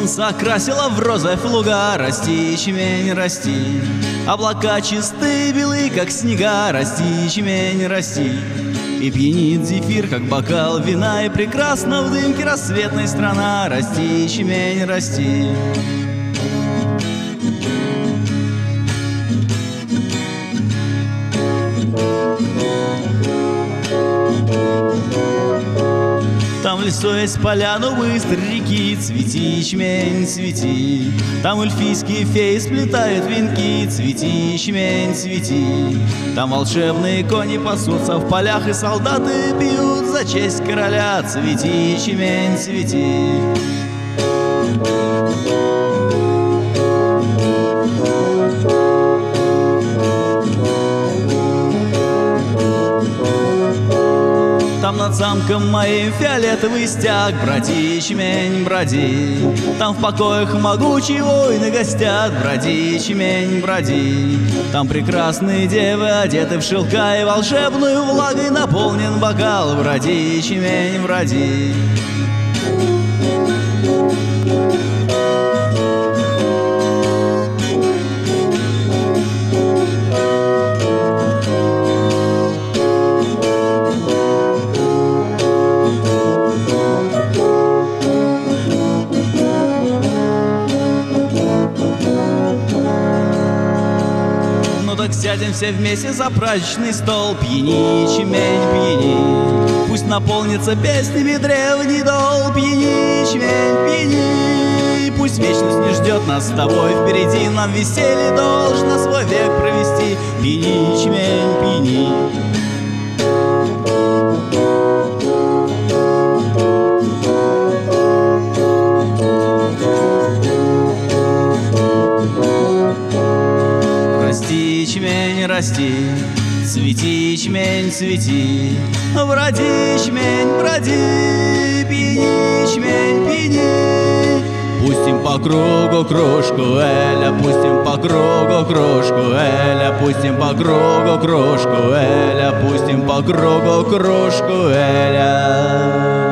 солнце окрасило в розовь луга. Расти, ячмень, расти. Облака чистые, белые, как снега. Расти, ячмень, расти. И пьянит зефир, как бокал вина, и прекрасна в дымке рассветной страна. Расти, ячмень, расти. Там в лесу есть поляну быстрой реки, цвети, ячмень, цвети. Там эльфийские феи сплетают венки, цвети, ячмень, цвети. Там волшебные кони пасутся в полях, и солдаты бьют за честь короля, цвети, ячмень, цвети. Там над замком моим фиолетовый стяг. Броди, ячмень, броди. Там в покоях могучие воины гостят. Броди, ячмень, броди. Там прекрасные девы, одеты в шелка, и волшебную влагой наполнен бокал. Броди, ячмень, броди. Так сядем все вместе за праздничный стол. Пьяни, ячмень, пьяни. Пусть наполнится песнями древний дол. Пьяни, ячмень, пьяни. Пусть вечность не ждет нас с тобой впереди. Нам веселье должно свой век провести. Пьяни, ячмень, пьяни. Расти, ячмень, расти, цвети, ячмень, цвети. Броди, ячмень, броди, пьяни, ячмень, пьяни. Пустим по кругу кружку эля, пустим по кругу кружку эля, пустим по кругу кружку эля, пустим по кругу кружку эля.